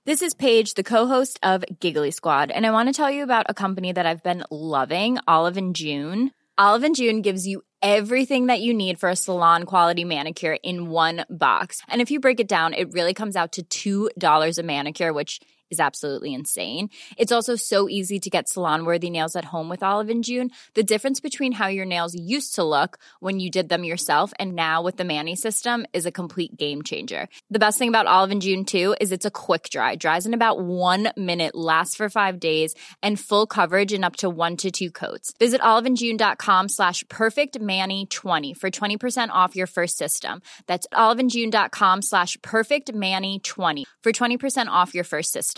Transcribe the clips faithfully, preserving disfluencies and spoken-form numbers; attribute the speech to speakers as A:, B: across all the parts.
A: This is Paige, the co-host of Giggly Squad, and I want to tell you about a company that I've been loving, Olive and June. Olive and June gives you everything that you need for a salon-quality manicure in one box. And if you break it down, it really comes out to two dollars a manicure, which is absolutely insane. It's also so easy to get salon-worthy nails at home with Olive and June. The difference between how your nails used to look when you did them yourself and now with the Mani system is a complete game changer. The best thing about Olive and June, too, is it's a quick dry. Dries in about one minute, lasts for five days, and full coverage in up to one to two coats. Visit oliveandjune.com slash perfectmani20 for twenty percent off your first system. That's oliveandjune.com slash perfectmani20 for twenty percent off your first system.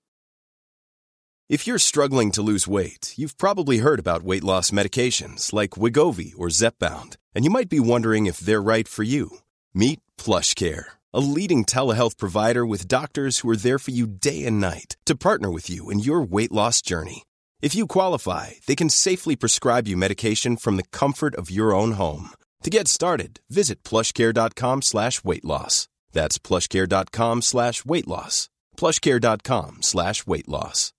B: If you're struggling to lose weight, you've probably heard about weight loss medications like Wegovy or Zepbound, and you might be wondering if they're right for you. Meet PlushCare, a leading telehealth provider with doctors who are there for you day and night to partner with you in your weight loss journey. If you qualify, they can safely prescribe you medication from the comfort of your own home. To get started, visit plushcare.com slash weight loss. That's plushcare.com slash weight loss. plushcare.com slash weight loss.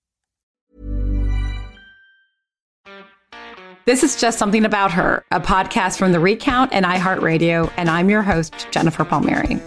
C: This is Just Something About Her, a podcast from The Recount and iHeartRadio, and I'm your host, Jennifer Palmieri.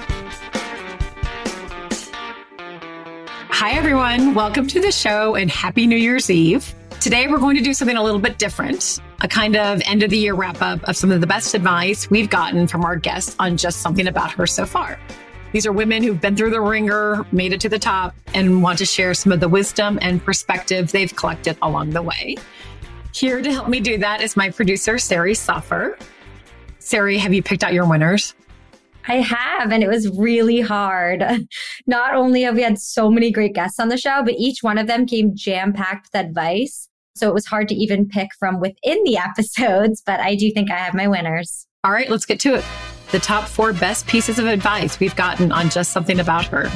C: Hi, everyone. Welcome to the show and Happy New Year's Eve. Today, we're going to do something a little bit different, a kind of end-of-the-year wrap-up of some of the best advice we've gotten from our guests on Just Something About Her so far. These are women who've been through the ringer, made it to the top, and want to share some of the wisdom and perspective they've collected along the way. Here to help me do that is my producer, Sari Saffer. Sari, have you picked out your winners?
D: I have, and it was really hard. Not only have we had so many great guests on the show, but each one of them came jam-packed with advice. So it was hard to even pick from within the episodes, but I do think I have my winners.
C: All right, let's get to it. The top four best pieces of advice we've gotten on Just Something About Her.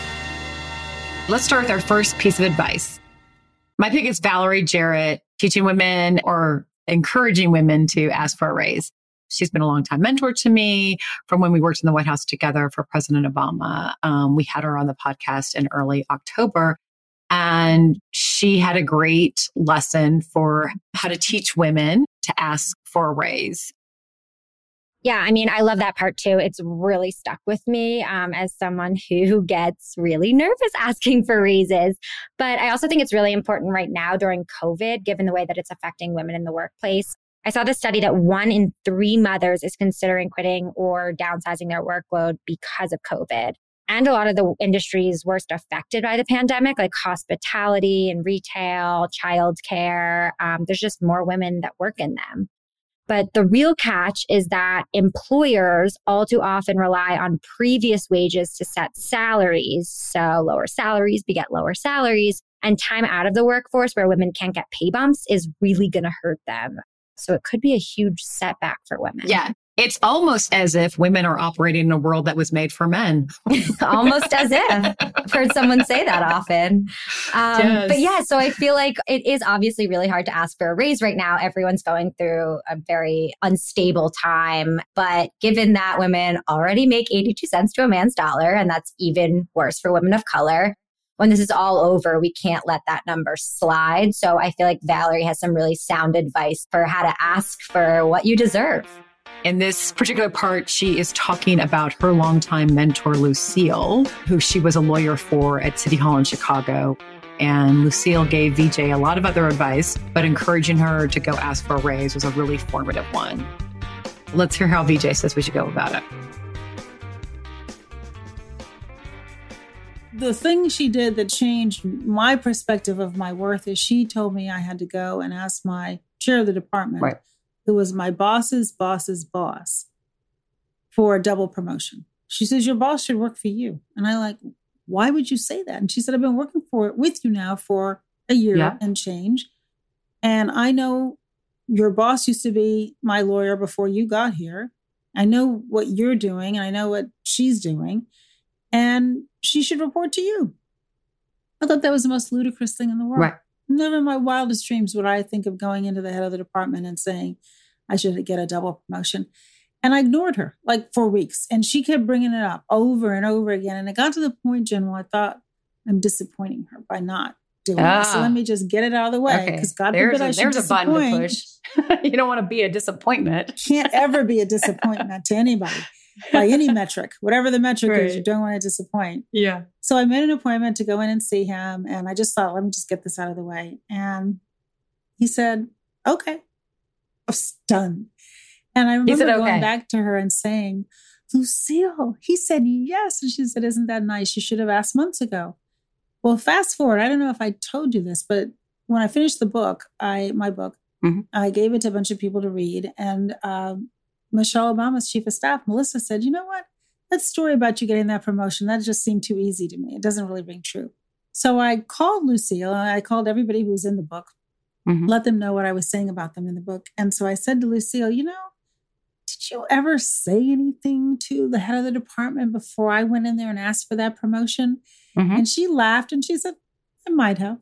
C: Let's start with our first piece of advice. My pick is Valerie Jarrett, teaching women or encouraging women to ask for a raise. She's been a longtime mentor to me from when we worked in the White House together for President Obama. Um, we had her on the podcast in early October, and she had a great lesson for how to teach women to ask for a raise.
D: Yeah, I mean, I love that part too. It's really stuck with me um, as someone who gets really nervous asking for raises. But I also think it's really important right now during COVID, given the way that it's affecting women in the workplace. I saw the study that one in three mothers is considering quitting or downsizing their workload because of COVID. And a lot of the industries worst affected by the pandemic, like hospitality and retail, childcare, um, there's just more women that work in them. But the real catch is that employers all too often rely on previous wages to set salaries. So lower salaries beget lower salaries, and time out of the workforce where women can't get pay bumps is really going to hurt them. So it could be a huge setback for women.
C: Yeah. It's almost as if women are operating in a world that was made for men.
D: Almost as if. I've heard someone say that often. Um, yes. But yeah, so I feel like it is obviously really hard to ask for a raise right now. Everyone's going through a very unstable time. But given that women already make eighty-two cents to a man's dollar, and that's even worse for women of color, when this is all over, we can't let that number slide. So I feel like Valerie has some really sound advice for how to ask for what you deserve.
C: In this particular part, she is talking about her longtime mentor, Lucille, who she was a lawyer for at City Hall in Chicago. And Lucille gave V J a lot of other advice, but encouraging her to go ask for a raise was a really formative one. Let's hear how V J says we should go about it.
E: The thing she did that changed my perspective of my worth is she told me I had to go and ask my chair of the department, right, who was my boss's boss's boss, for a double promotion. She says, your boss should work for you. And I like, why would you say that? And she said, I've been working for it with you now for a year yeah. and change. And I know your boss used to be my lawyer before you got here. I know what you're doing and I know what she's doing. And she should report to you. I thought that was the most ludicrous thing in the world. Right. Never in my wildest dreams would I think of going into the head of the department and saying I should get a double promotion. And I ignored her like for weeks. And she kept bringing it up over and over again. And it got to the point, Jen, where I thought, I'm disappointing her by not doing
C: ah.
E: it. So let me just get it out of the way. Because okay. God
C: there's
E: forbid
C: a,
E: I should
C: There's
E: disappoint.
C: a button to push. You don't want to be a disappointment.
E: Can't ever be a disappointment to anybody by any metric. Whatever the metric right. is, you don't want to disappoint.
C: Yeah.
E: So I made an appointment to go in and see him. And I just thought, let me just get this out of the way. And he said, okay. I was stunned. And I remember
C: said,
E: going
C: okay.
E: back to her and saying, Lucille, he said yes. And she said, isn't that nice? You should have asked months ago. Well, fast forward. I don't know if I told you this, but when I finished the book, I my book, mm-hmm. I gave it to a bunch of people to read. And um, Michelle Obama's chief of staff, Melissa, said, you know what? That story about you getting that promotion, that just seemed too easy to me. It doesn't really ring true. So I called Lucille. And I called everybody who was in the book, mm-hmm. let them know what I was saying about them in the book. And so I said to Lucille, you know, did you ever say anything to the head of the department before I went in there and asked for that promotion? Mm-hmm. And she laughed and she said, I might have.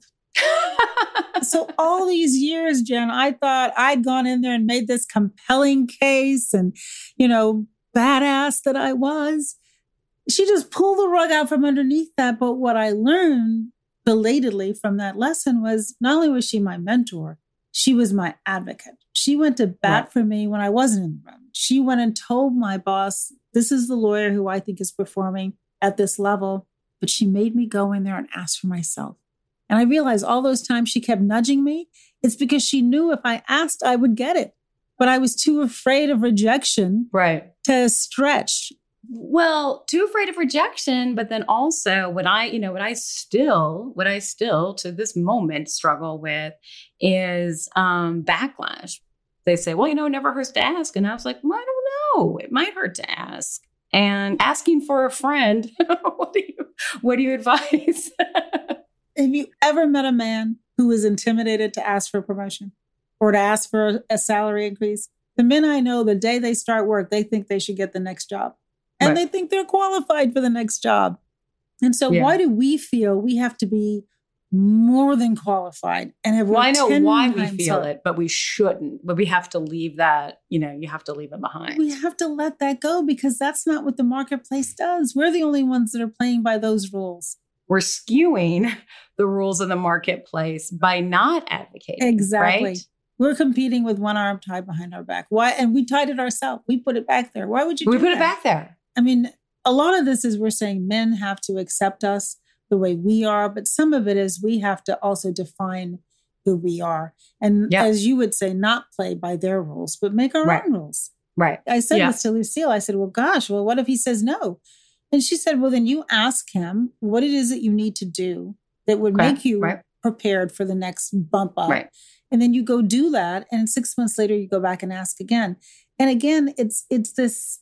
E: So all these years, Jen, I thought I'd gone in there and made this compelling case and, you know, badass that I was. She just pulled the rug out from underneath that. But what I learned belatedly from that lesson was not only was she my mentor, she was my advocate. She went to bat right. for me when I wasn't in the room. She went and told my boss, this is the lawyer who I think is performing at this level. But she made me go in there and ask for myself. And I realized all those times she kept nudging me, it's because she knew if I asked, I would get it. But I was too afraid of rejection
C: right.
E: to stretch.
C: Well, too afraid of rejection. But then also what I, you know, what I still, what I still to this moment struggle with is um, backlash. They say, well, you know, it never hurts to ask. And I was like, well, I don't know. It might hurt to ask. And asking for a friend, what do you what do you advise?
E: Have you ever met a man who was intimidated to ask for a promotion or to ask for a salary increase? The men I know, the day they start work, they think they should get the next job. And right. they think they're qualified for the next job. And so yeah. why do we feel we have to be more than qualified and have
C: well, I know why we feel
E: up.
C: it, but we shouldn't. But we have to leave that, you know, you have to leave it behind.
E: We have to let that go because that's not what the marketplace does. We're the only ones that are playing by those rules.
C: We're skewing the rules of the marketplace by not advocating.
E: Exactly.
C: Right?
E: We're competing with one arm tied behind our back. Why? And we tied it ourselves. We put it back there. Why would you do
C: We put
E: that?
C: it back there.
E: I mean, a lot of this is we're saying men have to accept us the way we are, but some of it is we have to also define who we are. And yep. as you would say, not play by their rules, but make our
C: right.
E: own rules.
C: Right.
E: I said
C: yeah.
E: this to Lucille. I said, well, gosh, well, what if he says no? And she said, well, then you ask him what it is that you need to do that would okay. make you right. prepared for the next bump up.
C: Right.
E: And then you go do that. And six months later, you go back and ask again. And again, it's it's this,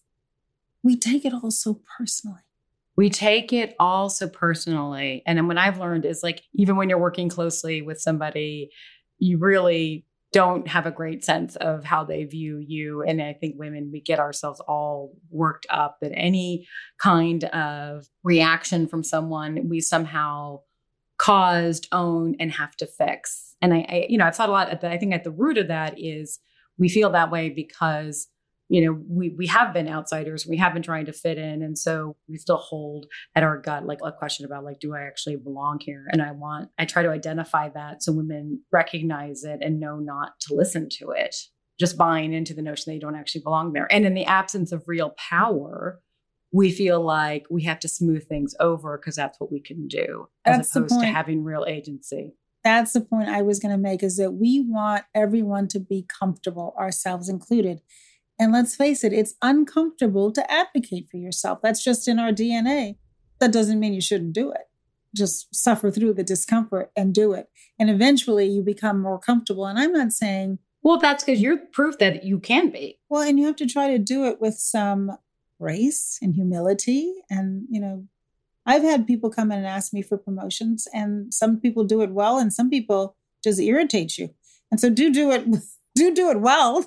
E: we take it all so personally.
C: We take it all so personally. And then what I've learned is like, even when you're working closely with somebody, you really don't have a great sense of how they view you. And I think women, we get ourselves all worked up that any kind of reaction from someone we somehow caused, own, and have to fix. And I, I you know, I've thought a lot, I think at the root of that is we feel that way because you know, we we have been outsiders. We have been trying to fit in. And so we still hold at our gut, like a question about like, do I actually belong here? And I want, I try to identify that so women recognize it and know not to listen to it, just buying into the notion they don't actually belong there. And in the absence of real power, we feel like we have to smooth things over because that's what we can do as
E: that's
C: opposed to having real agency.
E: That's the point I was going to make is that we want everyone to be comfortable, ourselves included. And let's face it, it's uncomfortable to advocate for yourself. That's just in our D N A. That doesn't mean you shouldn't do it. Just suffer through the discomfort and do it. And eventually you become more comfortable. And I'm not saying...
C: Well, that's because you're proof that you can be.
E: Well, and you have to try to do it with some grace and humility. And, you know, I've had people come in and ask me for promotions. And some people do it well. And some people just irritate you. And so do do it with... Do do it well.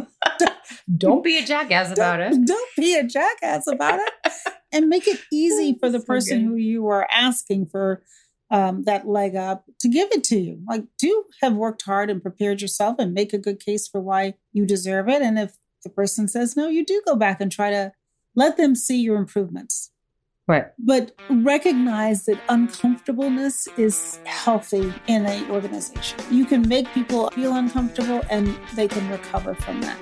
C: Don't be a jackass about
E: don't,
C: it.
E: Don't be a jackass about it. And make it easy for the so person good. who you are asking for um, that leg up to give it to you. Like, do have worked hard and prepared yourself and make a good case for why you deserve it. And if the person says no, you do go back and try to let them see your improvements.
C: Right.
E: But recognize that uncomfortableness is healthy in an organization. You can make people feel uncomfortable and they can recover from that.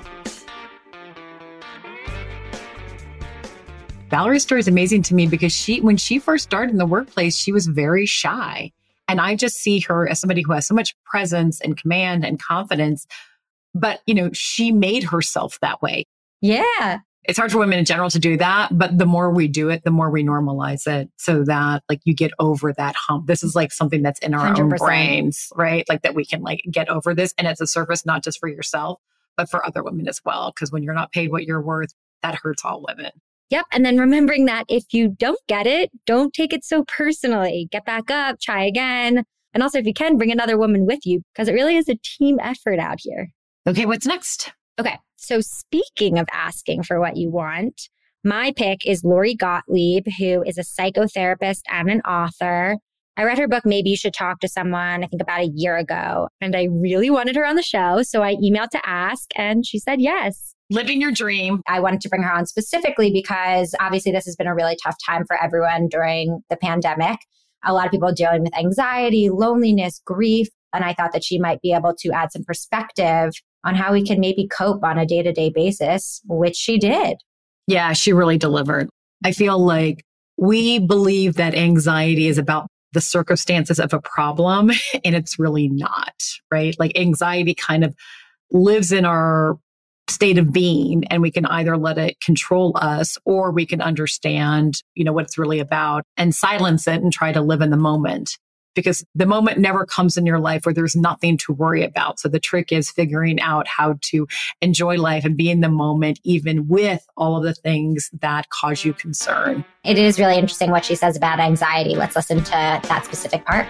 C: Valerie's story is amazing to me because she, when she first started in the workplace, she was very shy. And I just see her as somebody who has so much presence and command and confidence. But, you know, she made herself that way.
D: Yeah.
C: It's hard for women in general to do that. But the more we do it, the more we normalize it so that like you get over that hump. This is like something that's in our one hundred percent own brains, right? Like that we can like get over this. And it's a service, not just for yourself, but for other women as well. Because when you're not paid what you're worth, that hurts all women.
D: Yep. And then remembering that if you don't get it, don't take it so personally. Get back up, try again. And also, if you can, bring another woman with you because it really is a team effort out here.
C: Okay, what's next?
D: Okay. So speaking of asking for what you want, my pick is Lori Gottlieb, who is a psychotherapist and an author. I read her book, Maybe You Should Talk to Someone, I think about a year ago, and I really wanted her on the show. So I emailed to ask and she said yes.
C: Living your dream.
D: I wanted to bring her on specifically because obviously this has been a really tough time for everyone during the pandemic. A lot of people are dealing with anxiety, loneliness, grief. And I thought that she might be able to add some perspective on how we can maybe cope on a day-to-day basis, which she did.
C: Yeah, she really delivered. I feel like we believe that anxiety is about the circumstances of a problem, and it's really not, right? Like anxiety kind of lives in our state of being, and we can either let it control us or we can understand, you know, what it's really about and silence it and try to live in the moment. Because the moment never comes in your life where there's nothing to worry about. So the trick is figuring out how to enjoy life and be in the moment, even with all of the things that cause you concern.
D: It is really interesting what she says about anxiety. Let's listen to that specific part.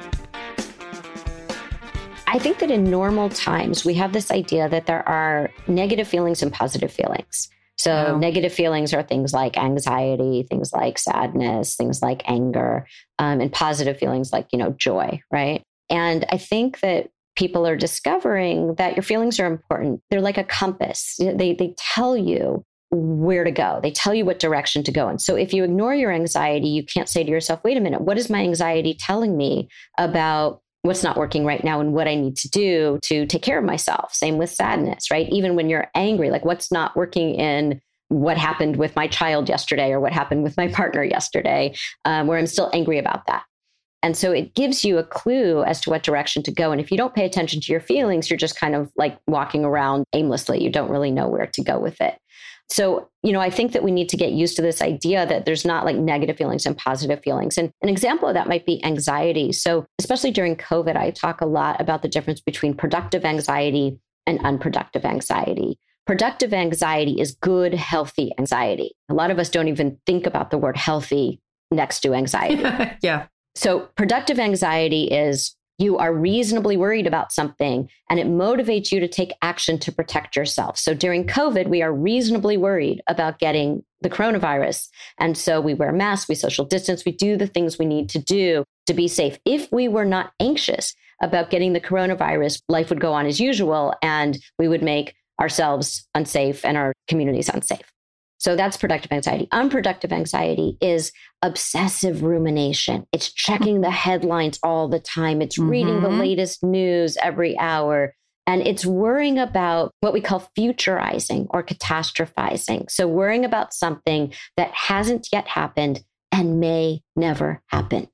F: I think that in normal times, we have this idea that there are negative feelings and positive feelings. So oh. negative feelings are things like anxiety, things like sadness, things like anger, um, and positive feelings like, you know, joy, right? And I think that people are discovering that your feelings are important. They're like a compass. They they tell you where to go. They tell you what direction to go in. So if you ignore your anxiety, you can't say to yourself, wait a minute, what is my anxiety telling me about what's not working right now and what I need to do to take care of myself? Same with sadness, right? Even when you're angry, like what's not working in what happened with my child yesterday or what happened with my partner yesterday, um, where I'm still angry about that. And so it gives you a clue as to what direction to go. And if you don't pay attention to your feelings, you're just kind of like walking around aimlessly. You don't really know where to go with it. So, you know, I think that we need to get used to this idea that there's not like negative feelings and positive feelings. And an example of that might be anxiety. So especially during COVID, I talk a lot about the difference between productive anxiety and unproductive anxiety. Productive anxiety is good, healthy anxiety. A lot of us don't even think about the word healthy next to anxiety.
C: Yeah.
F: So productive anxiety is you are reasonably worried about something and it motivates you to take action to protect yourself. So during COVID, we are reasonably worried about getting the coronavirus. And so we wear masks, we social distance, we do the things we need to do to be safe. If we were not anxious about getting the coronavirus, life would go on as usual and we would make ourselves unsafe and our communities unsafe. So that's productive anxiety. Unproductive anxiety is obsessive rumination. It's checking the headlines all the time. It's mm-hmm. reading the latest news every hour. And it's worrying about what we call futurizing or catastrophizing. So worrying about something that hasn't yet happened and may never happen.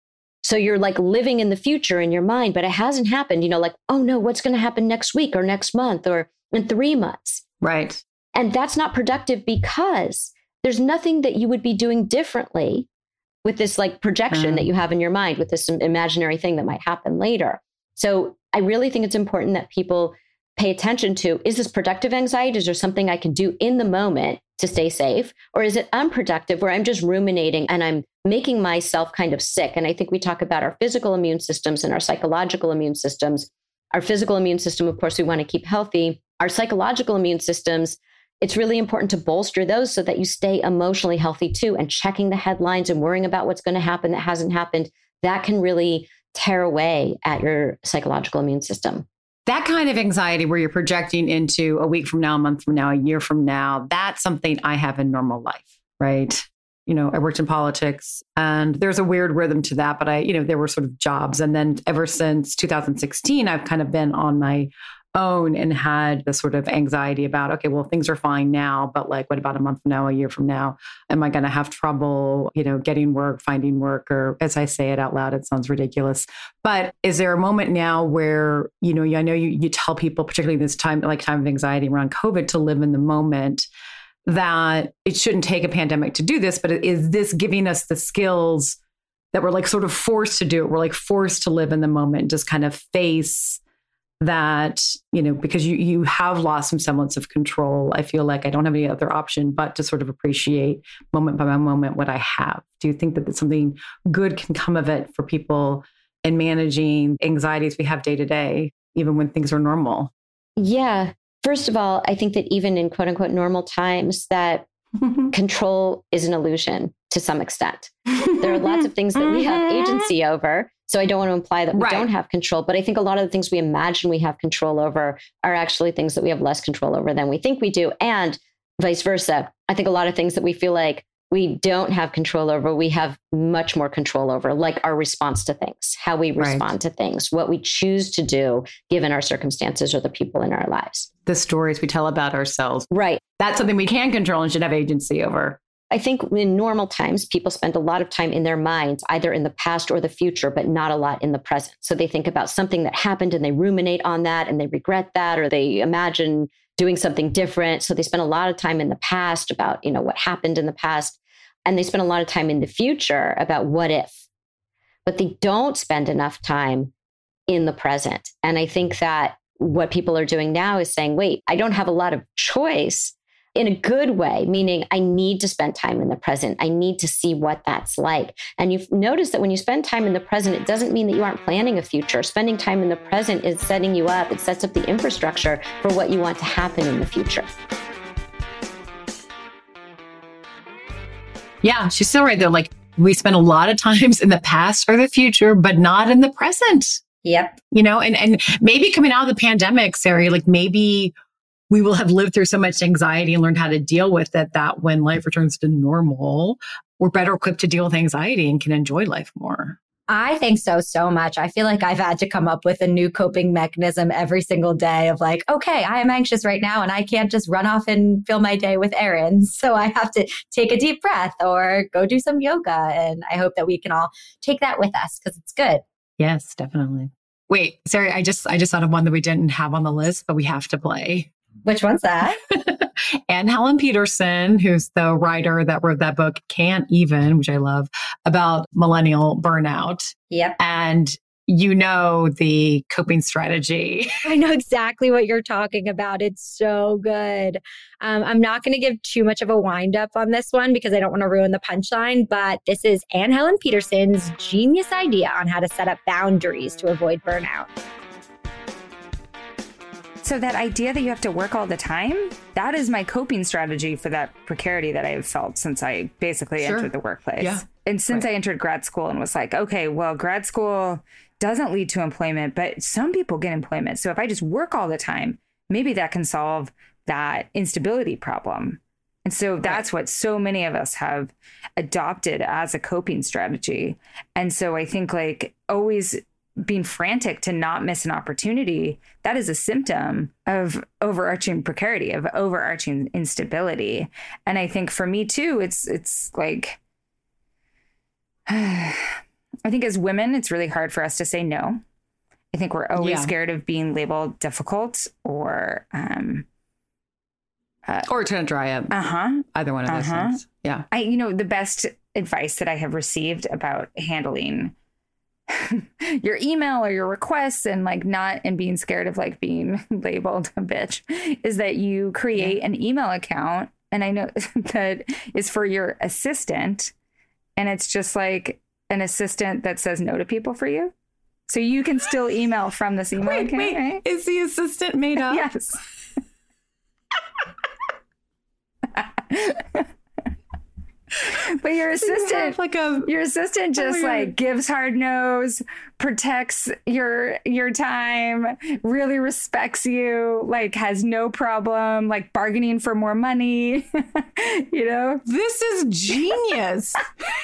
F: So you're like living in the future in your mind, but it hasn't happened. You know, like, oh no, what's going to happen next week or next month or in three months?
C: Right.
F: And that's not productive because there's nothing that you would be doing differently with this like projection mm. that you have in your mind with this imaginary thing that might happen later. So I really think it's important that people pay attention to, is this productive anxiety? Is there something I can do in the moment to stay safe? Or is it unproductive where I'm just ruminating and I'm making myself kind of sick? And I think we talk about our physical immune systems and our psychological immune systems. Our physical immune system, of course, we want to keep healthy. Our psychological immune systems, it's really important to bolster those so that you stay emotionally healthy too. And checking the headlines and worrying about what's going to happen that hasn't happened, that can really tear away at your psychological immune system.
C: That kind of anxiety where you're projecting into a week from now, a month from now, a year from now, that's something I have in normal life, right? you know, I worked in politics and there's a weird rhythm to that, but I, you know, there were sort of jobs. And then ever since two thousand sixteen, I've kind of been on my own and had the sort of anxiety about, okay, well, things are fine now, but like, what about a month from now, a year from now? Am I going to have trouble, you know, getting work, finding work, or as I say it out loud, it sounds ridiculous. But is there a moment now where, you know, I know you, you tell people, particularly this time, like time of anxiety around COVID, to live in the moment, that it shouldn't take a pandemic to do this, but is this giving us the skills that we're like sort of forced to do it? We're like forced to live in the moment, just kind of face that, you know, because you you have lost some semblance of control. I feel like I don't have any other option but to sort of appreciate moment by moment what I have. Do you think that something good can come of it for people in managing anxieties we have day to day, even when things are normal?
F: Yeah. First of all, I think that even in quote unquote normal times, that control is an illusion to some extent. There are lots of things that we have agency over. So I don't want to imply that we right. don't have control, but I think a lot of the things we imagine we have control over are actually things that we have less control over than we think we do. And vice versa. I think a lot of things that we feel like we don't have control over, we have much more control over, like our response to things, how we respond right. to things, what we choose to do given our circumstances or the people in our lives.
C: The stories we tell about ourselves.
F: Right.
C: That's something we can control and should have agency over.
F: I think in normal times, people spend a lot of time in their minds, either in the past or the future, but not a lot in the present. So they think about something that happened and they ruminate on that and they regret that, or they imagine doing something different. So they spend a lot of time in the past about, you know, what happened in the past. And they spend a lot of time in the future about what if, but they don't spend enough time in the present. And I think that what people are doing now is saying, wait, I don't have a lot of choice in a good way, meaning I need to spend time in the present. I need to see what that's like. And you've noticed that when you spend time in the present, it doesn't mean that you aren't planning a future. Spending time in the present is setting you up. It sets up the infrastructure for what you want to happen in the future.
C: Yeah, she's still right there. Like, we spend a lot of times in the past or the future, but not in the present.
D: Yep.
C: You know, and, and maybe coming out of the pandemic, Sari, like maybe we will have lived through so much anxiety and learned how to deal with it that when life returns to normal, we're better equipped to deal with anxiety and can enjoy life more.
D: I think so, so much. I feel like I've had to come up with a new coping mechanism every single day of like, okay, I am anxious right now and I can't just run off and fill my day with errands. So I have to take a deep breath or go do some yoga. And I hope that we can all take that with us because it's good.
C: Yes, definitely. Wait, Sari, I just, I just thought of one that we didn't have on the list, but we have to play.
D: Which one's that?
C: Anne Helen Petersen, who's the writer that wrote that book, Can't Even, which I love, about millennial burnout.
D: Yep.
C: And you know the coping strategy.
D: I know exactly what you're talking about. It's so good. Um, I'm not going to give too much of a wind up on this one because I don't want to ruin the punchline, but this is Anne Helen Petersen's genius idea on how to set up boundaries to avoid burnout.
G: So that idea that you have to work all the time, that is my coping strategy for that precarity that I've felt since I basically sure. entered the workplace.
C: Yeah.
G: And since
C: right.
G: I entered grad school and was like, okay, well, grad school doesn't lead to employment, but some people get employment. So if I just work all the time, maybe that can solve that instability problem. And so that's what so many of us have adopted as a coping strategy. And so I think like always being frantic to not miss an opportunity, that is a symptom of overarching precarity, of overarching instability. And I think for me too, it's it's like, I think as women, it's really hard for us to say no. I think we're always yeah. scared of being labeled difficult or... Um, uh,
C: or to dry up.
G: Uh-huh.
C: Either one of those
G: uh-huh.
C: things. Yeah.
G: I, you know, the best advice that I have received about handling your email or your requests and like not and being scared of like being labeled a bitch is that you create yeah. an email account. And I know that is for your assistant. And it's just like an assistant that says no to people for you. So you can still email from this email
C: wait,
G: account.
C: Wait,
G: right?
C: Is the assistant made up?
G: Yes. But your assistant,
C: like a,
G: your assistant just oh like gives hard nose, protects your your time, really respects you, like has no problem, like bargaining for more money. You know,
C: this is genius.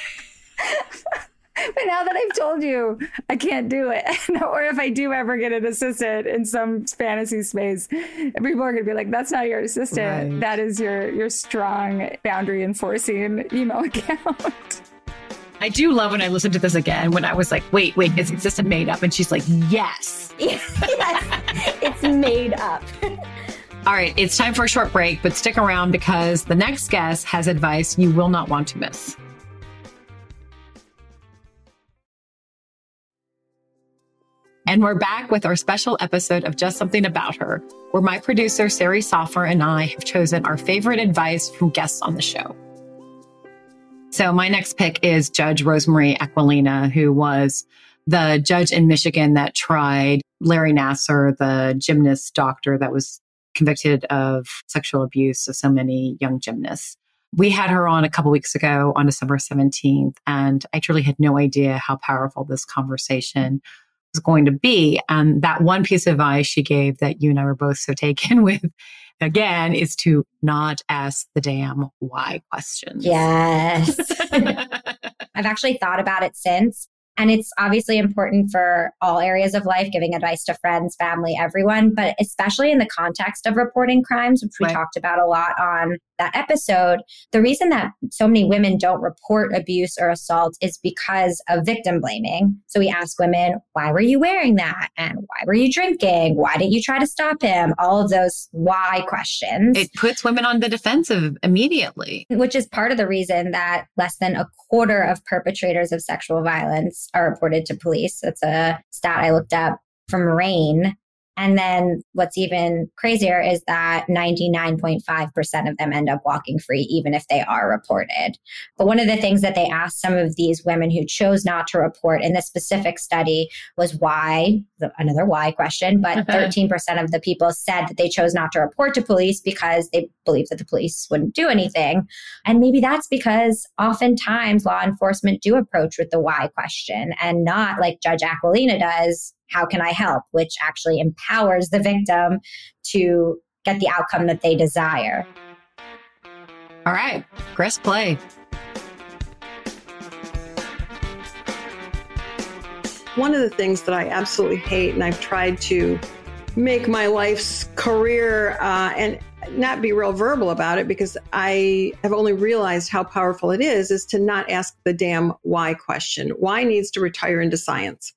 G: But now that I've told you I can't do it, or if I do ever get an assistant in some fantasy space, people are going to be like, that's not your assistant. Right. That is your, your strong boundary enforcing email account.
C: I do love when I listen to this again, when I was like, wait, wait, is assistant made up? And she's like, yes.
D: Yes, it's made up.
C: All right, it's time for a short break, but stick around because the next guest has advice you will not want to miss. And we're back with our special episode of Just Something About Her, where my producer, Sari Soffer, and I have chosen our favorite advice from guests on the show. So my next pick is Judge Rosemarie Aquilina, who was the judge in Michigan that tried Larry Nassar, the gymnast doctor that was convicted of sexual abuse of so many young gymnasts. We had her on a couple weeks ago on December seventeenth, and I truly had no idea how powerful this conversation was going to be. And that one piece of advice she gave that you and I were both so taken with, again, is to not ask the damn why questions.
D: Yes. I've actually thought about it since. And it's obviously important for all areas of life, giving advice to friends, family, everyone, but especially in the context of reporting crimes, which we right. talked about a lot on that episode. The reason that so many women don't report abuse or assault is because of victim blaming. So we ask women, why were you wearing that? And why were you drinking? Why didn't you try to stop him? All of those why questions.
C: It puts women on the defensive immediately.
D: Which is part of the reason that less than a quarter of perpetrators of sexual violence are reported to police. That's a stat I looked up from RAINN. And then what's even crazier is that ninety-nine point five percent of them end up walking free, even if they are reported. But one of the things that they asked some of these women who chose not to report in this specific study was why, another why question, but thirteen percent of the people said that they chose not to report to police because they believed that the police wouldn't do anything. And maybe that's because oftentimes law enforcement do approach with the why question and not like Judge Aquilina does, how can I help? Which actually empowers the victim to get the outcome that they desire.
C: All right, press play.
H: One of the things that I absolutely hate, and I've tried to make my life's career uh, and not be real verbal about it because I have only realized how powerful it is, is to not ask the damn why question. Why needs to retire into science.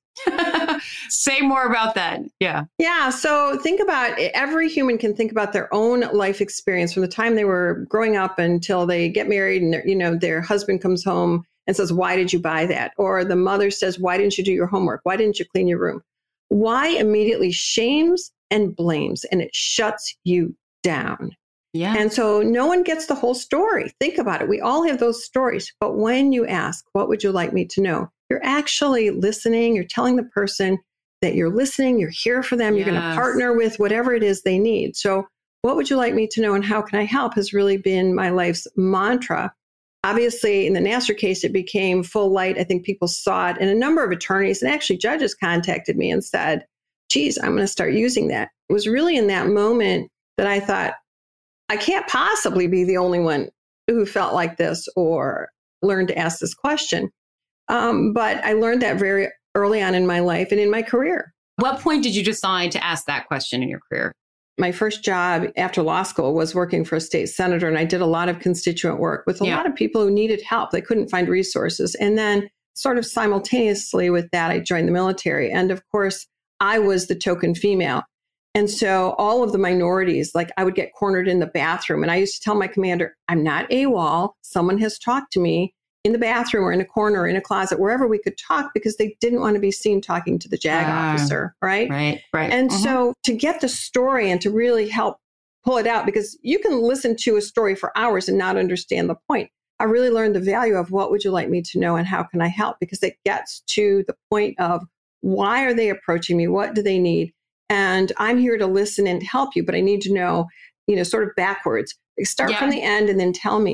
C: Say more about that. Yeah.
H: Yeah. So think about it. Every human can think about their own life experience from the time they were growing up until they get married and, you know, their husband comes home and says, why did you buy that? Or the mother says, why didn't you do your homework? Why didn't you clean your room? Why immediately shames and blames, and it shuts you down.
C: Yeah.
H: And so no one gets the whole story. Think about it. We all have those stories. But when you ask, what would you like me to know? You're actually listening. You're telling the person that you're listening. You're here for them. Yes. You're going to partner with whatever it is they need. So what would you like me to know and how can I help has really been my life's mantra. Obviously, in the Nassar case, it became full light. I think people saw it. And a number of attorneys and actually judges contacted me and said, geez, I'm going to start using that. It was really in that moment that I thought, I can't possibly be the only one who felt like this or learned to ask this question. Um, but I learned that very early on in my life and in my career.
C: What point did you decide to ask that question in your career?
H: My first job after law school was working for a state senator, and I did a lot of constituent work with a yeah. lot of people who needed help. They couldn't find resources. And then sort of simultaneously with that, I joined the military. And of course, I was the token female. And so all of the minorities, like I would get cornered in the bathroom. And I used to tell my commander, I'm not AWOL. Someone has talked to me in the bathroom or in a corner or in a closet, wherever we could talk, because they didn't want to be seen talking to the JAG uh, officer, right?
C: Right, right.
H: And
C: uh-huh.
H: so to get the story and to really help pull it out, because you can listen to a story for hours and not understand the point. I really learned the value of what would you like me to know and how can I help? Because it gets to the point of why are they approaching me? What do they need? And I'm here to listen and help you, but I need to know, you know, sort of backwards. Start yeah. from the end and then tell me.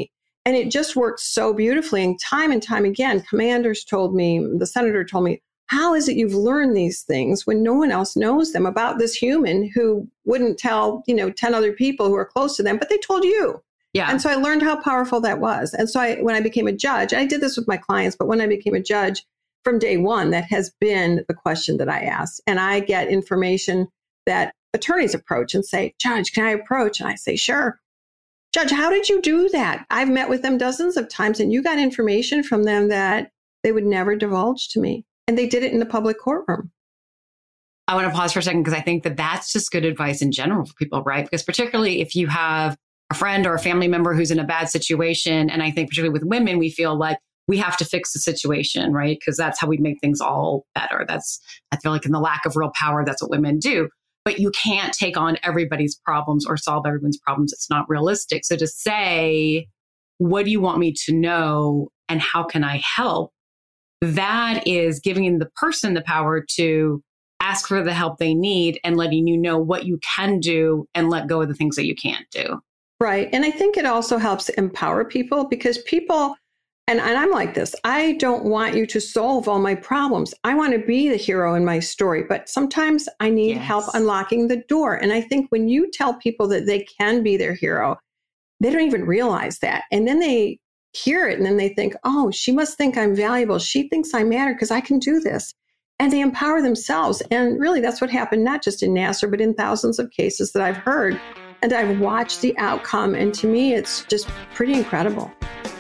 H: And it just worked so beautifully. And time and time again, commanders told me, the senator told me, how is it you've learned these things when no one else knows them about this human who wouldn't tell, you know, ten other people who are close to them, but they told you.
C: Yeah.
H: And so I learned how powerful that was. And so I, when I became a judge, I did this with my clients, but when I became a judge from day one, that has been the question that I asked. And I get information that attorneys approach and say, Judge, can I approach? And I say, sure. Judge, how did you do that? I've met with them dozens of times and you got information from them that they would never divulge to me. And they did it in the public courtroom.
C: I want to pause for a second because I think that that's just good advice in general for people, right? Because particularly if you have a friend or a family member who's in a bad situation, and I think particularly with women, we feel like we have to fix the situation, right? Because that's how we make things all better. That's, I feel like in the lack of real power, that's what women do. But you can't take on everybody's problems or solve everyone's problems. It's not realistic. So to say, what do you want me to know and how can I help? That is giving the person the power to ask for the help they need and letting you know what you can do and let go of the things that you can't do.
H: Right. And I think it also helps empower people because people, and, and I'm like this, I don't want you to solve all my problems. I want to be the hero in my story, but sometimes I need yes. help unlocking the door. And I think when you tell people that they can be their hero, they don't even realize that. And then they hear it and then they think, oh, she must think I'm valuable. She thinks I matter because I can do this. And they empower themselves. And really, that's what happened, not just in Nassar, but in thousands of cases that I've heard. And I've watched the outcome. And to me, it's just pretty incredible.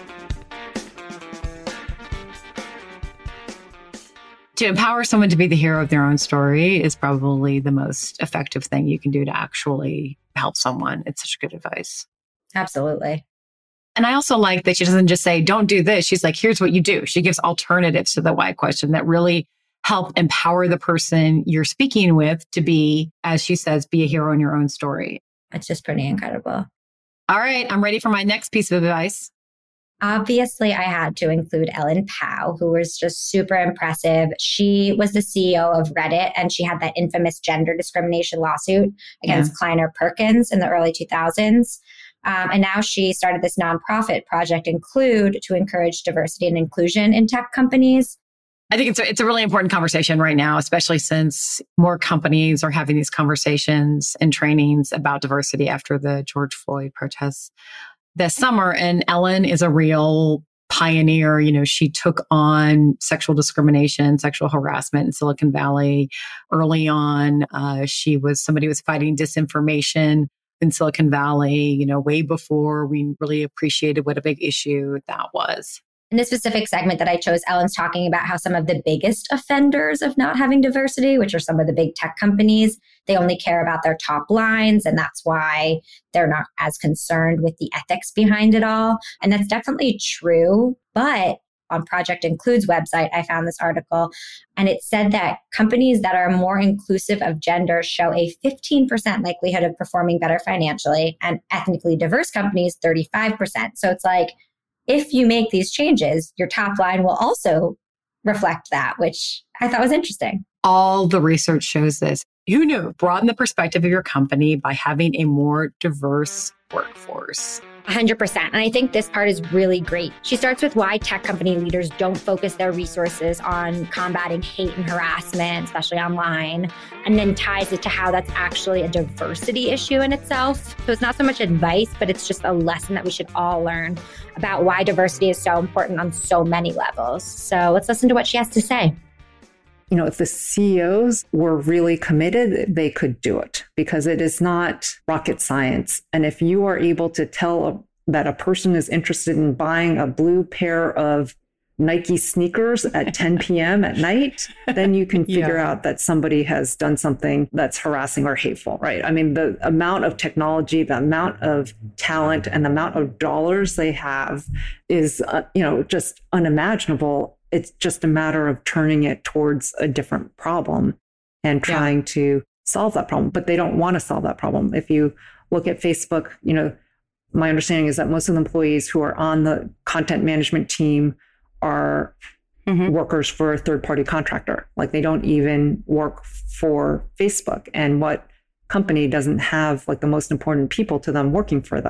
C: To empower someone to be the hero of their own story is probably the most effective thing you can do to actually help someone. It's such good advice.
D: Absolutely.
C: And I also like that she doesn't just say, don't do this. She's like, here's what you do. She gives alternatives to the why question that really help empower the person you're speaking with to be, as she says, be a hero in your own story.
D: It's just pretty incredible.
C: All right. I'm ready for my next piece of advice.
D: Obviously, I had to include Ellen Pao, who was just super impressive. She was the C E O of Reddit, and she had that infamous gender discrimination lawsuit against yeah. Kleiner Perkins in the early two thousands. Um, and now she started this nonprofit, Project Include, to encourage diversity and inclusion in tech companies.
C: I think it's a, it's a really important conversation right now, especially since more companies are having these conversations and trainings about diversity after the George Floyd protests this summer. And Ellen is a real pioneer. You know, she took on sexual discrimination, sexual harassment in Silicon Valley early on. Uh, she was somebody who was fighting disinformation in Silicon Valley, you know, way before we really appreciated what a big issue that was.
D: In this specific segment that I chose, Ellen's talking about how some of the biggest offenders of not having diversity, which are some of the big tech companies, they only care about their top lines. And that's why they're not as concerned with the ethics behind it all. And that's definitely true. But on Project Include's website, I found this article, and it said that companies that are more inclusive of gender show a fifteen percent likelihood of performing better financially, and ethnically diverse companies, thirty-five percent. So it's like, if you make these changes, your top line will also reflect that, which I thought was interesting.
C: All the research shows this. Who knew? Broaden the perspective of your company by having a more diverse workforce.
D: one hundred percent. And I think this part is really great. She starts with why tech company leaders don't focus their resources on combating hate and harassment, especially online, and then ties it to how that's actually a diversity issue in itself. So it's not so much advice, but it's just a lesson that we should all learn about why diversity is so important on so many levels. So let's listen to what she has to say.
I: You know, if the C E Os were really committed, they could do it because it is not rocket science. And if you are able to tell a, that a person is interested in buying a blue pair of Nike sneakers at ten p.m. at night, then you can figure yeah. out that somebody has done something that's harassing or hateful, right? I mean, the amount of technology, the amount of talent, and the amount of dollars they have is, uh, you know, just unimaginable. It's just a matter of turning it towards a different problem and trying yeah. to solve that problem. But they don't want to solve that problem. If you look at Facebook, you know, my understanding is that most of the employees who are on the content management team are mm-hmm. workers for a third-party contractor. Like they don't even work for Facebook. And what company doesn't have like the most important people to them working for them?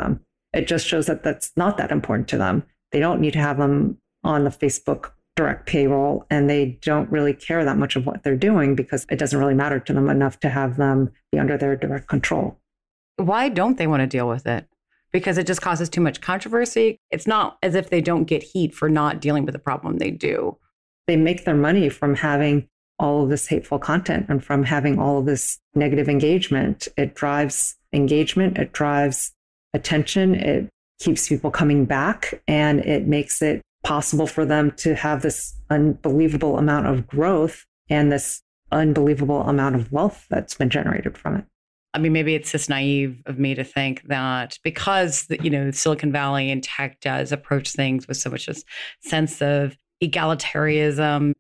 I: it just shows that that's not that important to them. They don't need to have them on the Facebook direct payroll, and they don't really care that much of what they're doing because it doesn't really matter to them enough to have them be under their direct control.
C: Why don't they want to deal with it? Because it just causes too much controversy. It's not as if they don't get heat for not dealing with the problem. They do.
I: They make their money from having all of this hateful content and from having all of this negative engagement. It drives engagement. It drives attention. It keeps people coming back, and it makes it possible for them to have this unbelievable amount of growth and this unbelievable amount of wealth that's been generated from it.
C: I mean, maybe it's just naive of me to think that because, you know, Silicon Valley and tech does approach things with so much a sense of egalitarianism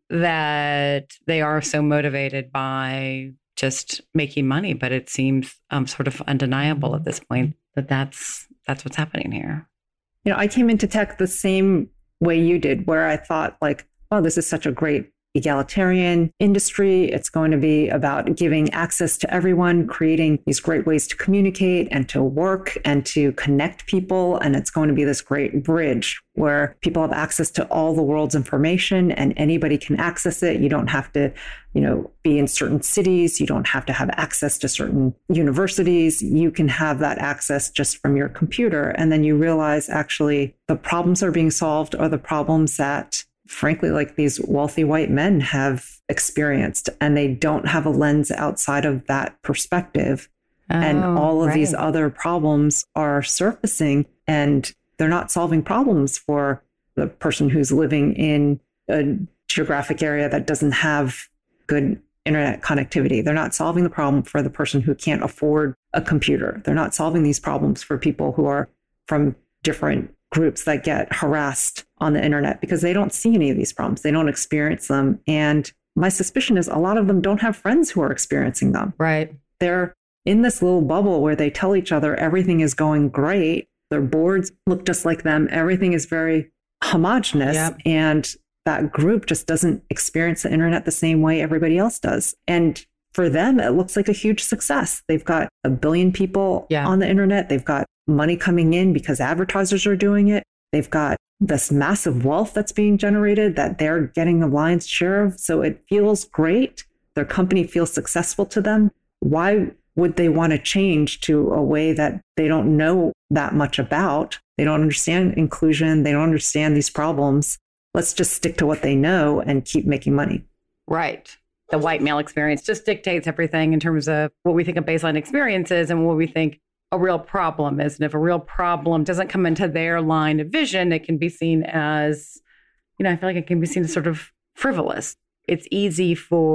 C: that they are so motivated by just making money. But it seems um, sort of undeniable at this point that that's, that's what's happening here.
I: You know, I came into tech the same way you did, where I thought like, oh, this is such a great egalitarian industry. It's going to be about giving access to everyone, creating these great ways to communicate and to work and to connect people. And it's going to be this great bridge where people have access to all the world's information and anybody can access it. You don't have to, you know, be in certain cities. You don't have to have access to certain universities. You can have that access just from your computer. And then you realize actually the problems that are being solved are the problems that frankly, like these wealthy white men have experienced, and they don't have a lens outside of that perspective. Oh, and all of right. these other problems are surfacing, and they're not solving problems for the person who's living in a geographic area that doesn't have good internet connectivity. They're not solving the problem for the person who can't afford a computer. They're not solving these problems for people who are from different groups that get harassed on the internet because they don't see any of these problems. They don't experience them. And my suspicion is a lot of them don't have friends who are experiencing them.
C: Right.
I: They're in this little bubble where they tell each other everything is going great. Their boards look just like them. Everything is very homogenous. Yep. And that group just doesn't experience the internet the same way everybody else does. And for them, it looks like a huge success. They've got a billion people yeah. on the internet. They've got money coming in because advertisers are doing it. They've got this massive wealth that's being generated that they're getting the lion's share of. So it feels great. Their company feels successful to them. Why would they want to change to a way that they don't know that much about? They don't understand inclusion. They don't understand these problems. Let's just stick to what they know and keep making money.
C: Right. The white male experience just dictates everything in terms of what we think a baseline experience is and what we think a real problem is. And if a real problem doesn't come into their line of vision, it can be seen as, you know, I feel like it can be seen as sort of frivolous. It's easy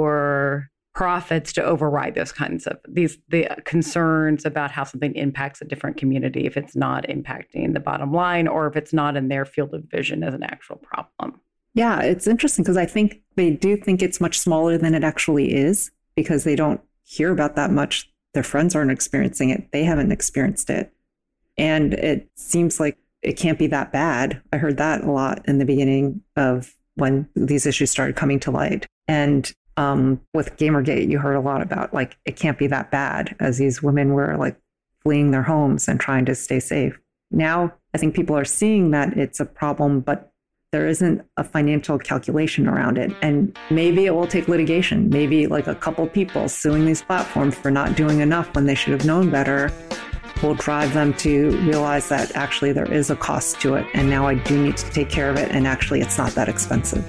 C: for profits to override those kinds of these the concerns about how something impacts a different community if it's not impacting the bottom line or if it's not in their field of vision as an actual problem.
I: Yeah, it's interesting because I think they do think it's much smaller than it actually is because they don't hear about that much. Their friends aren't experiencing it. They haven't experienced it. And it seems like it can't be that bad. I heard that a lot in the beginning of when these issues started coming to light. And um, with Gamergate, you heard a lot about like, it can't be that bad as these women were like fleeing their homes and trying to stay safe. Now, I think people are seeing that it's a problem, but there isn't a financial calculation around it. And maybe it will take litigation. Maybe like a couple people suing these platforms for not doing enough when they should have known better will drive them to realize that actually there is a cost to it. And now I do need to take care of it. And actually it's not that expensive.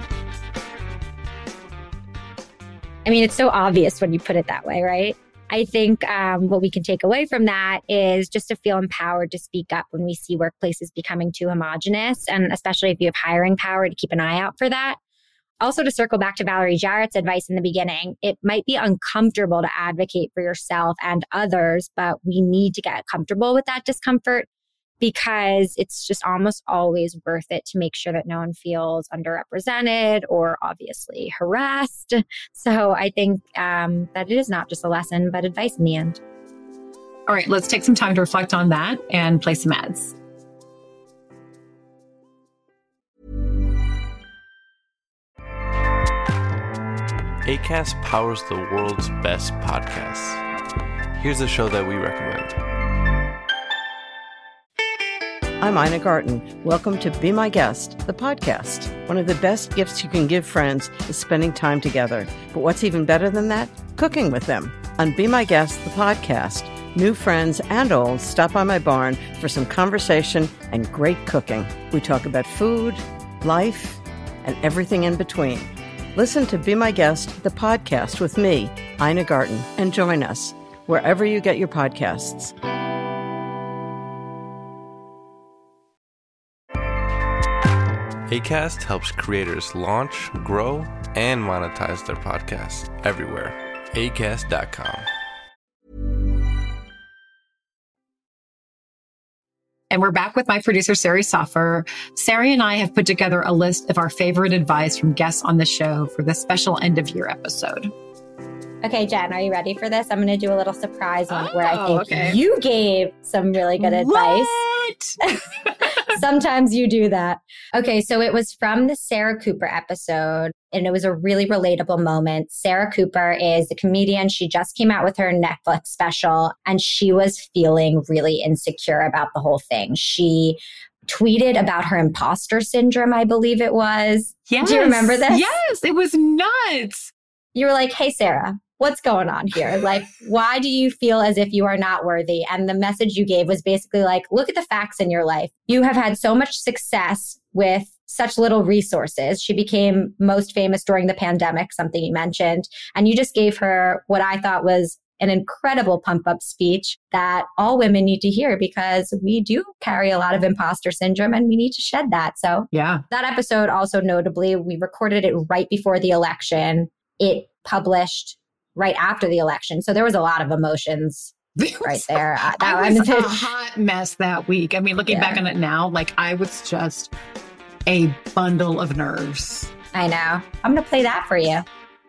D: I mean, it's so obvious when you put it that way, right? I think um, what we can take away from that is just to feel empowered to speak up when we see workplaces becoming too homogenous, and especially if you have hiring power, to keep an eye out for that. Also, to circle back to Valerie Jarrett's advice in the beginning, it might be uncomfortable to advocate for yourself and others, but we need to get comfortable with that discomfort because it's just almost always worth it to make sure that no one feels underrepresented or obviously harassed. So I think um, that it is not just a lesson, but advice in the end.
C: All right, let's take some time to reflect on that and play some ads.
J: Acast powers the world's best podcasts. Here's a show that we recommend.
K: I'm Ina Garten. Welcome to Be My Guest, the podcast. One of the best gifts you can give friends is spending time together. But what's even better than that? Cooking with them. On Be My Guest, the podcast, new friends and old stop by my barn for some conversation and great cooking. We talk about food, life, and everything in between. Listen to Be My Guest, the podcast with me, Ina Garten, and join us wherever you get your podcasts.
J: Acast helps creators launch, grow, and monetize their podcasts everywhere. acast dot com.
C: And we're back with my producer, Sari Soffer. Sari and I have put together a list of our favorite advice from guests on the show for this special end of year episode.
D: Okay, Jen, are you ready for this? I'm going to do a little surprise one
C: oh,
D: where I think
C: okay.
D: you gave some really good advice.
C: What?
D: Sometimes you do that. Okay, so it was from the Sarah Cooper episode, and it was a really relatable moment. Sarah Cooper is a comedian. She just came out with her Netflix special, and she was feeling really insecure about the whole thing. She tweeted about her imposter syndrome, I believe it was.
C: Yes.
D: Do you remember this?
C: Yes, it was nuts.
D: You were like, hey, Sarah, what's going on here? Like, why do you feel as if you are not worthy? And the message you gave was basically like, look at the facts in your life. You have had so much success with such little resources. She became most famous during the pandemic, something you mentioned. And you just gave her what I thought was an incredible pump up speech that all women need to hear, because we do carry a lot of imposter syndrome and we need to shed that. So
C: yeah, that
D: episode also notably, we recorded it right before the election. It published right after the election. So there was a lot of emotions right there. Uh,
C: that I was a hot mess that week. I mean, looking yeah. back on it now, like I was just a bundle of nerves.
D: I know. I'm going to play that for you.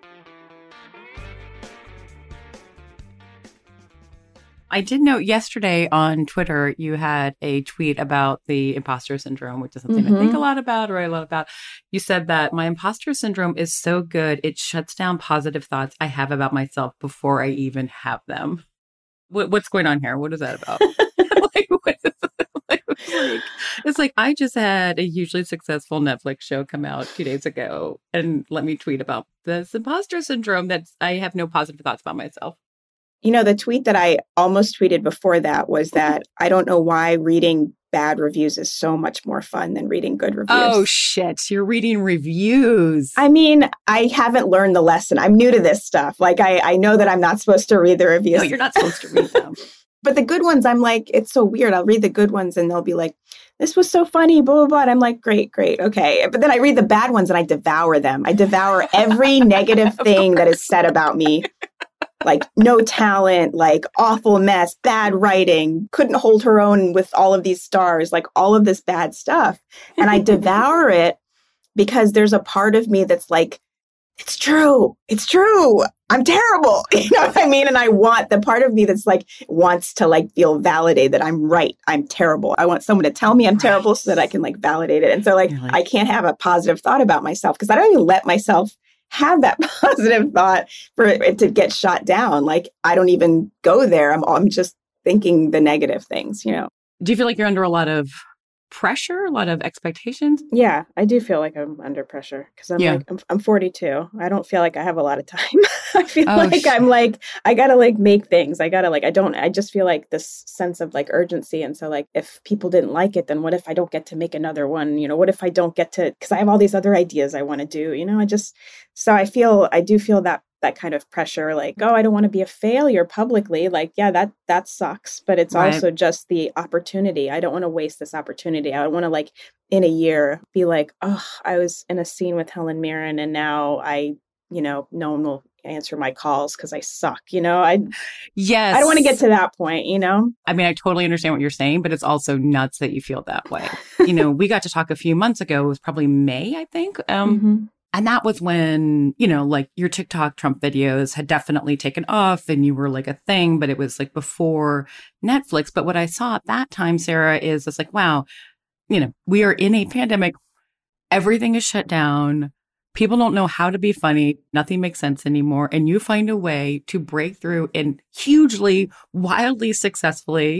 L: I did note yesterday on Twitter, you had a tweet about the imposter syndrome, which is something mm-hmm. I think a lot about or write a lot about. You said that my imposter syndrome is so good, it shuts down positive thoughts I have about myself before I even have them. What, what's going on here? What is that about? like, what is it? Like, like, it's like I just had a hugely successful Netflix show come out two days ago and let me tweet about this imposter syndrome that I have no positive thoughts about myself.
M: You know, the tweet that I almost tweeted before that was that I don't know why reading bad reviews is so much more fun than reading good reviews.
L: Oh, shit. You're reading reviews.
M: I mean, I haven't learned the lesson. I'm new to this stuff. Like, I, I know that I'm not supposed to read the reviews.
L: No, you're not supposed to read them.
M: But the good ones, I'm like, it's so weird. I'll read the good ones and they'll be like, this was so funny, blah, blah, blah. And I'm like, great, great. Okay. But then I read the bad ones and I devour them. I devour every negative thing that is said about me. Like no talent, like awful mess, bad writing, couldn't hold her own with all of these stars, like all of this bad stuff. And I devour it because there's a part of me that's like, it's true. It's true. I'm terrible. You know what I mean? And I want the part of me that's like, wants to like feel validated that I'm right. I'm terrible. I want someone to tell me I'm right. terrible so that I can like validate it. And so like, like, I can't have a positive thought about myself because I don't even let myself have that positive thought for it to get shot down. Like, I don't even go there. I'm, I'm just thinking the negative things, you know.
L: Do you feel like you're under a lot of pressure, a lot of expectations?
M: Yeah, I do feel like I'm under pressure because I'm yeah. like, I'm, I'm forty-two. I don't feel like I have a lot of time. I feel oh, like sh- I'm like, I gotta like make things. I gotta like, I don't, I just feel like this sense of like urgency. And so like, if people didn't like it, then what if I don't get to make another one? You know, what if I don't get to, because I have all these other ideas I want to do, you know, I just, so I feel, I do feel that that kind of pressure, like, oh, I don't want to be a failure publicly. Like, yeah, that that sucks. But it's right. also just the opportunity. I don't want to waste this opportunity. I don't want to like in a year be like, oh, I was in a scene with Helen Mirren and now I, you know, no one will answer my calls because I suck. You know, I
L: yes,
M: I don't want to get to that point, you know?
L: I mean, I totally understand what you're saying, but it's also nuts that you feel that way. You know, we got to talk a few months ago. It was probably May, I think. Um, mm-hmm. And that was when, you know, like your TikTok Trump videos had definitely taken off and you were like a thing, but it was like before Netflix. But what I saw at that time, Sarah, is it's like, wow, you know, we are in a pandemic. Everything is shut down. People don't know how to be funny. Nothing makes sense anymore. And you find a way to break through and hugely, wildly successfully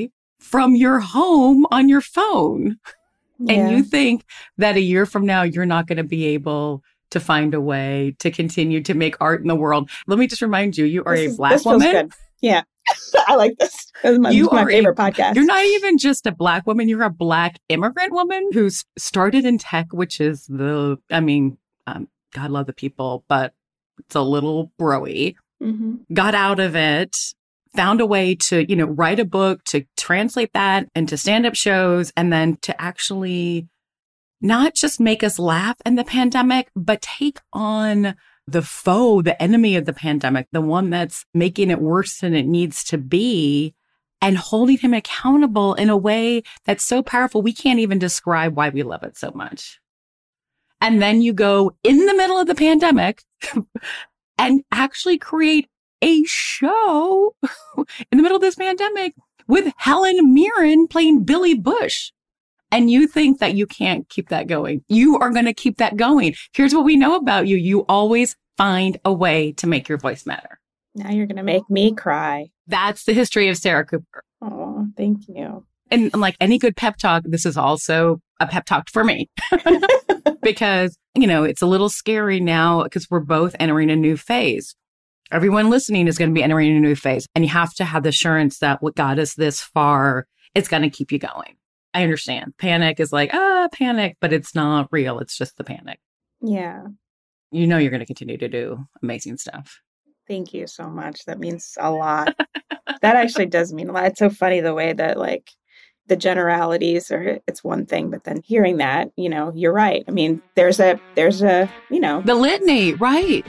L: from your home on your phone.
M: Yeah.
L: And you think that a year from now, you're not going to be able to find a way to continue to make art in the world. Let me just remind you, you are
M: This
L: a
M: is-
L: Black
M: this feels
L: woman.
M: good. Yeah. I like this. This is my,
L: You
M: this is my
L: are
M: favorite
L: a-
M: podcast.
L: You're not even just a Black woman. You're a Black immigrant woman who's started in tech, which is the, I mean, um, God love the people, but it's a little broy.
M: Mm-hmm.
L: Got out of it, found a way to, you know, write a book, to translate that into stand-up shows, and then to actually not just make us laugh in the pandemic, but take on the foe, the enemy of the pandemic, the one that's making it worse than it needs to be, and holding him accountable in a way that's so powerful. We can't even describe why we love it so much. And then you go in the middle of the pandemic and actually create a show in the middle of this pandemic with Helen Mirren playing Billy Bush. And you think that you can't keep that going. You are going to keep that going. Here's what we know about you. You always find a way to make your voice matter.
M: Now you're going to make me cry.
L: That's the history of Sarah Cooper.
M: Oh, thank you.
L: And like any good pep talk, this is also a pep talk for me. Because, you know, it's a little scary now because we're both entering a new phase. Everyone listening is going to be entering a new phase. And you have to have the assurance that what got us this far is going to keep you going. I understand. Panic is like, ah, panic, but it's not real. It's just the panic.
M: Yeah.
L: You know, you're going to continue to do amazing stuff.
M: Thank you so much. That means a lot. That actually does mean a lot. It's so funny the way that like the generalities are, it's one thing, but then hearing that, you know, you're right. I mean, there's a, there's a, you know.
L: The litany, right.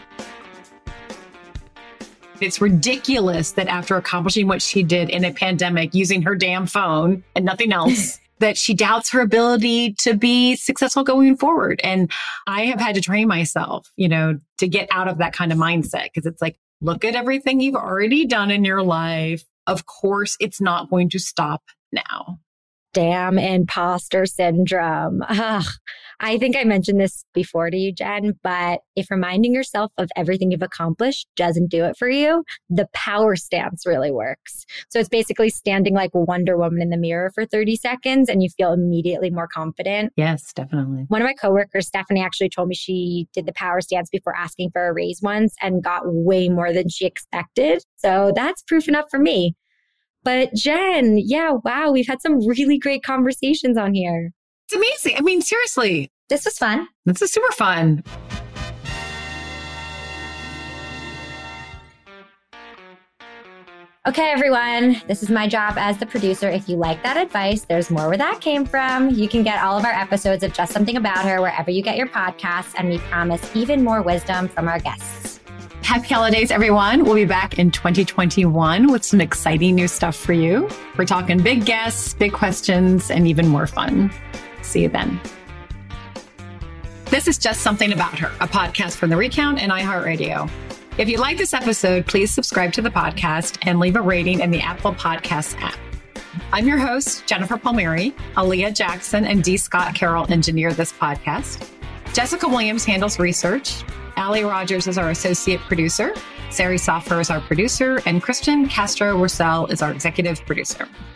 L: It's ridiculous that after accomplishing what she did in a pandemic, using her damn phone and nothing else, that she doubts her ability to be successful going forward. And I have had to train myself, you know, to get out of that kind of mindset. Because it's like, look at everything you've already done in your life. Of course, it's not going to stop now.
D: Damn imposter syndrome. Ugh. I think I mentioned this before to you, Jen, but if reminding yourself of everything you've accomplished doesn't do it for you, the power stance really works. So it's basically standing like Wonder Woman in the mirror for thirty seconds and you feel immediately more confident.
L: Yes, definitely.
D: One of my coworkers, Stephanie, actually told me she did the power stance before asking for a raise once and got way more than she expected. So that's proof enough for me. But Jen, yeah, wow, we've had some really great conversations on here.
L: It's amazing. I mean, seriously.
D: This was fun.
L: This is super fun.
D: Okay, everyone, this is my job as the producer. If you like that advice, there's more where that came from. You can get all of our episodes of Just Something About Her wherever you get your podcasts, and we promise even more wisdom from our guests.
C: Happy holidays, everyone. We'll be back in twenty twenty-one with some exciting new stuff for you. We're talking big guests, big questions, and even more fun. See you then. This is Just Something About Her, a podcast from The Recount and iHeartRadio. If you like this episode, please subscribe to the podcast and leave a rating in the Apple Podcasts app. I'm your host, Jennifer Palmieri. Aaliyah Jackson and D. Scott Carroll engineer this podcast. Jessica Williams handles research. Allie Rogers is our associate producer. Sari Soffer is our producer. And Christian Castro Russell is our executive producer.